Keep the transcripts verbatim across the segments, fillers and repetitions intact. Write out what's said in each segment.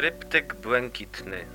Tryptyk błękitny.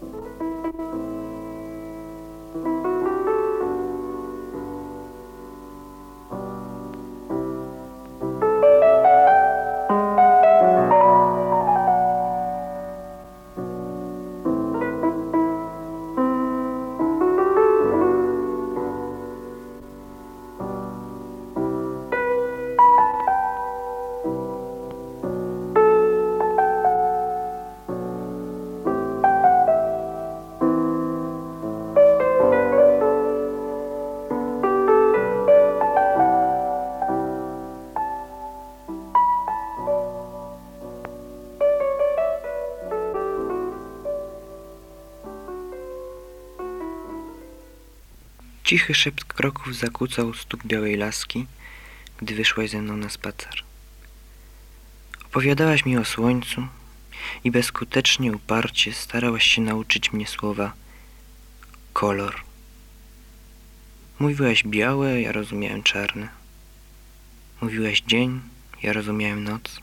Cichy szept kroków zakłócał stuk białej laski, gdy wyszłaś ze mną na spacer. Opowiadałaś mi o słońcu i bezskutecznie, uparcie starałaś się nauczyć mnie słowa kolor. Mówiłaś białe, ja rozumiałem czarne. Mówiłaś dzień, ja rozumiałem noc.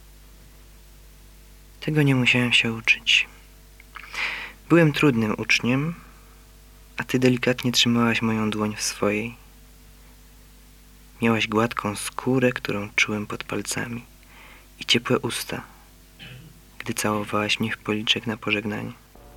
Tego nie musiałem się uczyć. Byłem trudnym uczniem, a ty delikatnie trzymałaś moją dłoń w swojej. Miałaś gładką skórę, którą czułem pod palcami, i ciepłe usta, gdy całowałaś mnie w policzek na pożegnanie.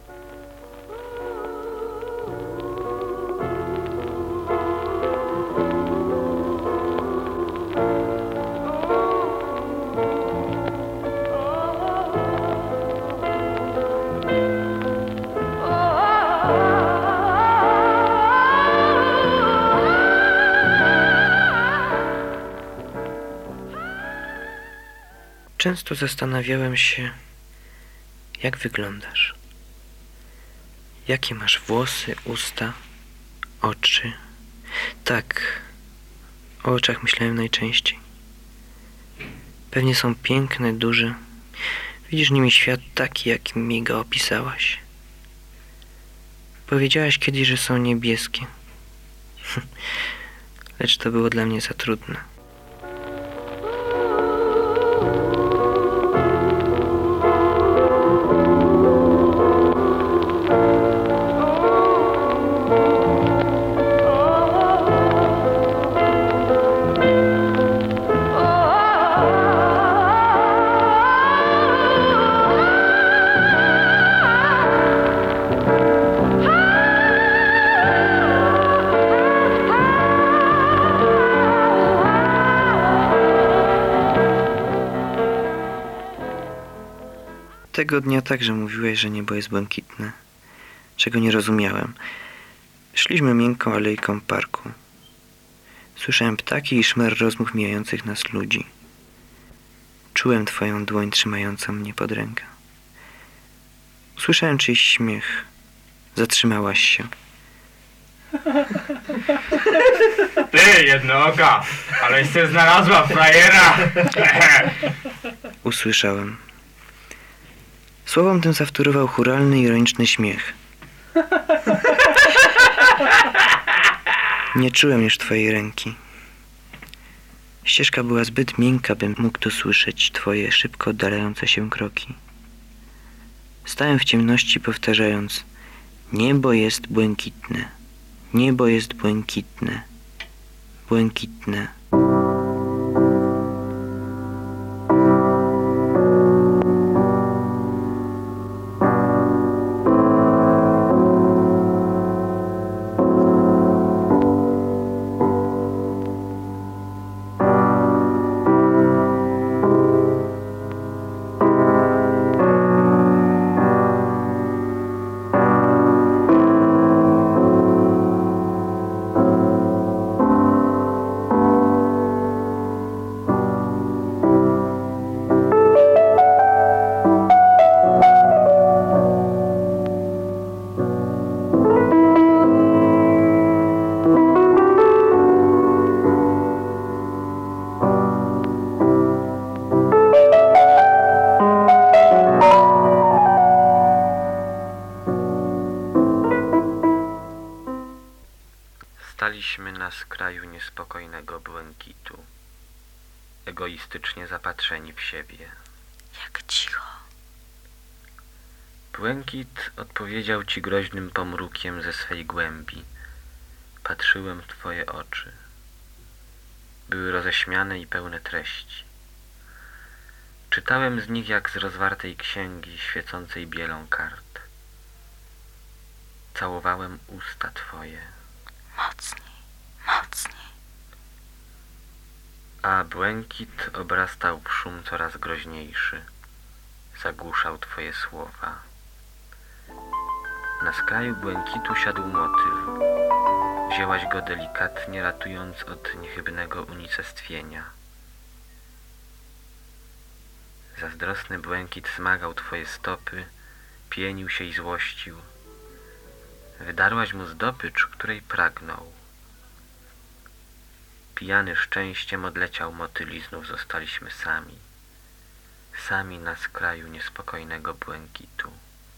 Często zastanawiałem się, jak wyglądasz. Jakie masz włosy, usta, oczy. Tak, o oczach myślałem najczęściej. Pewnie są piękne, duże. Widzisz nimi świat taki, jakim mi go opisałaś. Powiedziałaś kiedyś, że są niebieskie. Lecz to było dla mnie za trudne. Tego dnia także mówiłeś, że niebo jest błękitne, czego nie rozumiałem. Szliśmy miękką alejką parku. Słyszałem ptaki i szmer rozmów mijających nas ludzi. Czułem twoją dłoń trzymającą mnie pod rękę. Słyszałem czyjś śmiech. Zatrzymałaś się. Ty, jednooka, aleś się znalazła frajera! Usłyszałem. Słowom tym zawtórował chóralny, ironiczny śmiech. Nie czułem już twojej ręki. Ścieżka była zbyt miękka, bym mógł dosłyszeć twoje szybko oddalające się kroki. Stałem w ciemności, powtarzając: niebo jest błękitne, niebo jest błękitne, błękitne. Staliśmy na skraju niespokojnego błękitu, egoistycznie zapatrzeni w siebie. Jak cicho. Błękit odpowiedział ci groźnym pomrukiem ze swej głębi. Patrzyłem w twoje oczy. Były roześmiane i pełne treści. Czytałem z nich jak z rozwartej księgi świecącej bielą kart. Całowałem usta twoje. Mocniej, mocniej. A błękit obrastał w szum coraz groźniejszy. Zagłuszał twoje słowa. Na skraju błękitu siadł motyl. Wzięłaś go delikatnie, ratując od niechybnego unicestwienia. Zazdrosny błękit smagał twoje stopy, pienił się i złościł. Wydarłaś mu zdobycz, której pragnął. Pijany szczęściem odleciał motyl i znów zostaliśmy sami. Sami na skraju niespokojnego błękitu.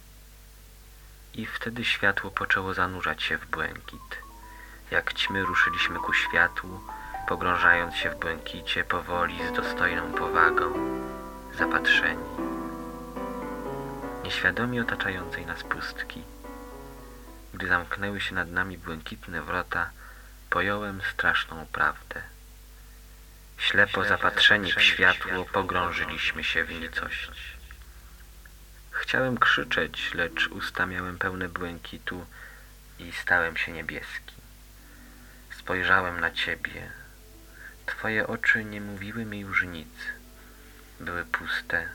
I wtedy światło poczęło zanurzać się w błękit. Jak ćmy ruszyliśmy ku światłu, pogrążając się w błękicie powoli z dostojną powagą, zapatrzeni. Nieświadomi otaczającej nas pustki. Gdy zamknęły się nad nami błękitne wrota, pojąłem straszną prawdę. Ślepo zapatrzeni w światło, pogrążyliśmy się w nicość. Chciałem krzyczeć, lecz usta miałem pełne błękitu i stałem się niebieski. Spojrzałem na ciebie. Twoje oczy nie mówiły mi już nic. Były puste.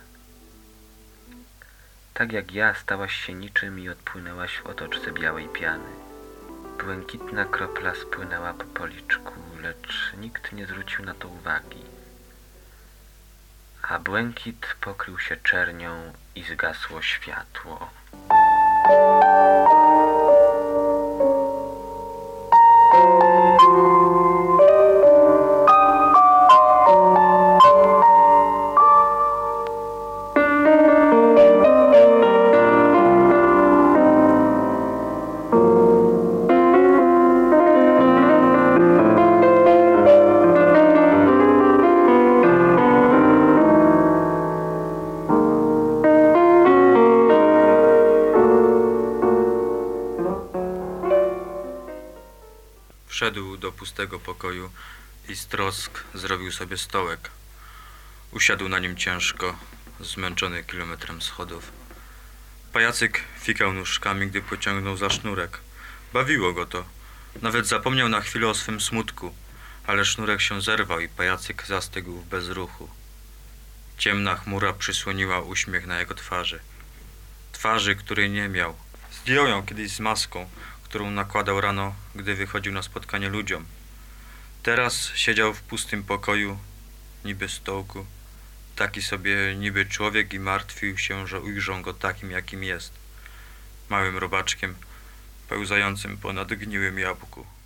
Tak jak ja stałaś się niczym i odpłynęłaś w otoczce białej piany. Błękitna kropla spłynęła po policzku, lecz nikt nie zwrócił na to uwagi. A błękit pokrył się czernią i zgasło światło. Wszedł do pustego pokoju i z trosk zrobił sobie stołek. Usiadł na nim ciężko, zmęczony kilometrem schodów. Pajacyk fikał nóżkami, gdy pociągnął za sznurek. Bawiło go to. Nawet zapomniał na chwilę o swym smutku, ale sznurek się zerwał i pajacyk zastygł w bezruchu. Ciemna chmura przysłoniła uśmiech na jego twarzy. Twarzy, której nie miał. Zdjął ją kiedyś z maską, którą nakładał rano, gdy wychodził na spotkanie ludziom. Teraz siedział w pustym pokoju, niby stołku, taki sobie niby człowiek i martwił się, że ujrzą go takim, jakim jest. Małym robaczkiem, pełzającym po nadgniłym jabłku.